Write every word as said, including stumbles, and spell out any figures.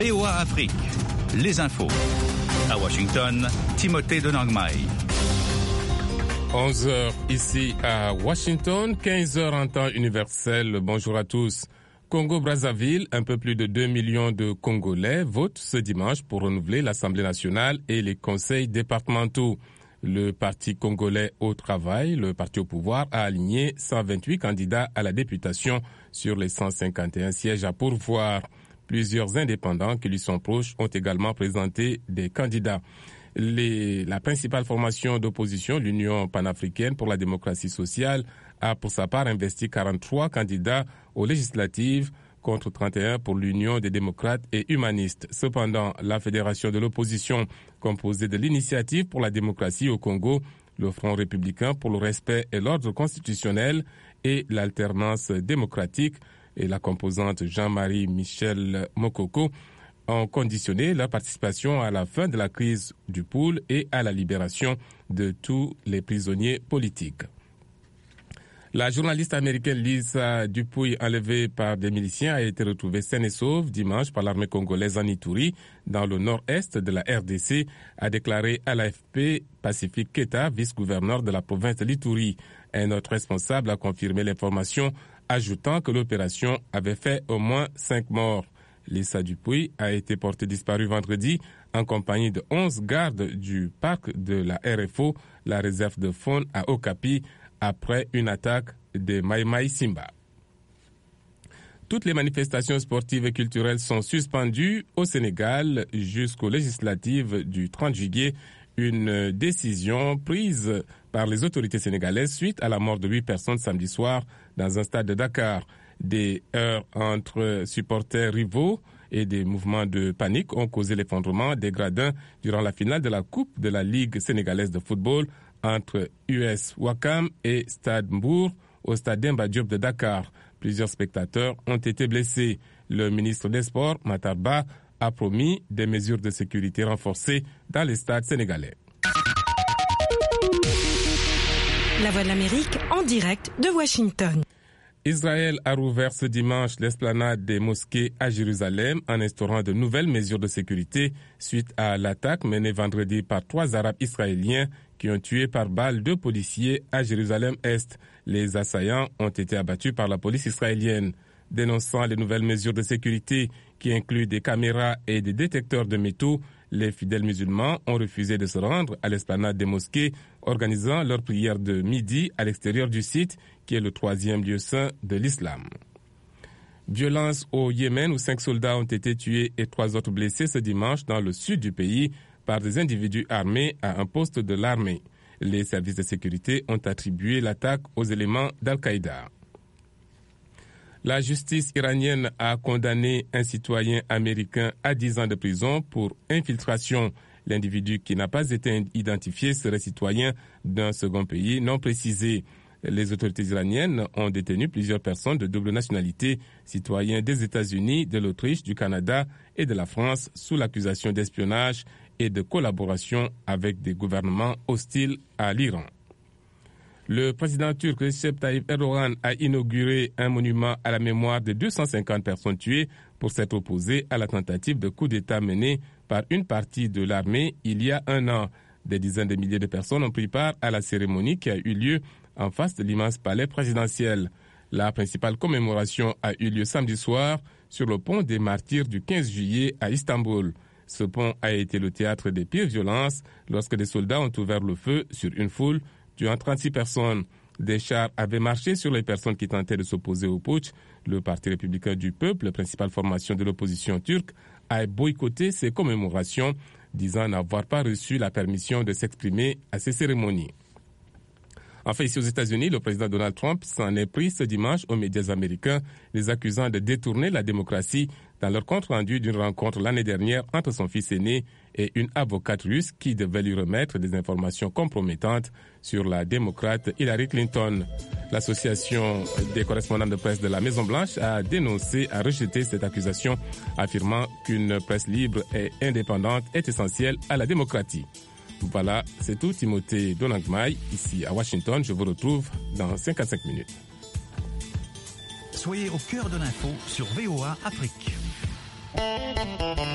V O A Afrique, les infos. À Washington, Timothée de Nangmai. onze heures ici à Washington, quinze heures en temps universel. Bonjour à tous. Congo-Brazzaville, un peu plus de deux millions de Congolais votent ce dimanche pour renouveler l'Assemblée nationale et les conseils départementaux. Le Parti congolais au travail, le parti au pouvoir, a aligné cent vingt-huit candidats à la députation sur les cent cinquante et un sièges à pourvoir. Plusieurs indépendants qui lui sont proches ont également présenté des candidats. Les, la principale formation d'opposition, l'Union panafricaine pour la démocratie sociale, a pour sa part investi quarante-trois candidats aux législatives contre trente et un pour l'Union des démocrates et humanistes. Cependant, la fédération de l'opposition, composée de l'Initiative pour la démocratie au Congo, le Front républicain pour le respect et l'ordre constitutionnel et l'alternance démocratique, et la composante Jean-Marie Michel Mokoko, ont conditionné leur participation à la fin de la crise du pool et à la libération de tous les prisonniers politiques. La journaliste américaine Lisa Dupuy, enlevée par des miliciens, a été retrouvée saine et sauve dimanche par l'armée congolaise en Ituri, dans le nord-est de la R D C, a déclaré à l'A F P Pacifique Keta, vice-gouverneur de la province de l'Ituri. Un autre responsable a confirmé l'information, ajoutant que l'opération avait fait au moins cinq morts. Lisa Dupuy a été portée disparue vendredi en compagnie de onze gardes du parc de la R F O, la réserve de faune à Okapi, après une attaque de Mai Mai Simba. Toutes les manifestations sportives et culturelles sont suspendues au Sénégal jusqu'aux législatives du trente juillet, une décision prise par les autorités sénégalaises suite à la mort de huit personnes samedi soir dans un stade de Dakar. Des heurts entre supporters rivaux et des mouvements de panique ont causé l'effondrement des gradins durant la finale de la Coupe de la Ligue sénégalaise de football entre U S Ouakam et Stade Mbour au stade Demba Diop de Dakar. Plusieurs spectateurs ont été blessés. Le ministre des Sports, Matar Ba, a promis des mesures de sécurité renforcées dans les stades sénégalais. La Voix de l'Amérique en direct de Washington. Israël a rouvert ce dimanche l'esplanade des mosquées à Jérusalem en instaurant de nouvelles mesures de sécurité suite à l'attaque menée vendredi par trois Arabes israéliens qui ont tué par balle deux policiers à Jérusalem-Est. Les assaillants ont été abattus par la police israélienne. Dénonçant les nouvelles mesures de sécurité qui incluent des caméras et des détecteurs de métaux, les fidèles musulmans ont refusé de se rendre à l'esplanade des mosquées, organisant leur prière de midi à l'extérieur du site, qui est le troisième lieu saint de l'islam. Violence au Yémen où cinq soldats ont été tués et trois autres blessés ce dimanche dans le sud du pays par des individus armés à un poste de l'armée. Les services de sécurité ont attribué l'attaque aux éléments d'Al-Qaïda. La justice iranienne a condamné un citoyen américain à dix ans de prison pour infiltration. L'individu qui n'a pas été identifié serait citoyen d'un second pays non précisé. Les autorités iraniennes ont détenu plusieurs personnes de double nationalité, citoyens des États-Unis, de l'Autriche, du Canada et de la France, sous l'accusation d'espionnage et de collaboration avec des gouvernements hostiles à l'Iran. Le président turc Recep Tayyip Erdogan a inauguré un monument à la mémoire de deux cent cinquante personnes tuées pour s'être opposé à la tentative de coup d'État menée par une partie de l'armée il y a un an. Des dizaines de milliers de personnes ont pris part à la cérémonie qui a eu lieu en face de l'immense palais présidentiel. La principale commémoration a eu lieu samedi soir sur le pont des Martyrs du quinze juillet à Istanbul. Ce pont a été le théâtre des pires violences lorsque des soldats ont ouvert le feu sur une foule tuant trente-six personnes. Des chars avaient marché sur les personnes qui tentaient de s'opposer au putsch. Le Parti républicain du peuple, la principale formation de l'opposition turque, a boycotté ces commémorations, disant n'avoir pas reçu la permission de s'exprimer à ces cérémonies. Enfin, ici aux États-Unis, le président Donald Trump s'en est pris ce dimanche aux médias américains, les accusant de détourner la démocratie dans leur compte-rendu d'une rencontre l'année dernière entre son fils aîné et une avocate russe qui devait lui remettre des informations compromettantes sur la démocrate Hillary Clinton. L'association des correspondants de presse de la Maison-Blanche a dénoncé, a rejeté cette accusation, affirmant qu'une presse libre et indépendante est essentielle à la démocratie. Voilà, c'est tout. Timothée de Nangmai, ici à Washington. Je vous retrouve dans cinquante-cinq minutes. Soyez au cœur de l'info sur V O A Afrique.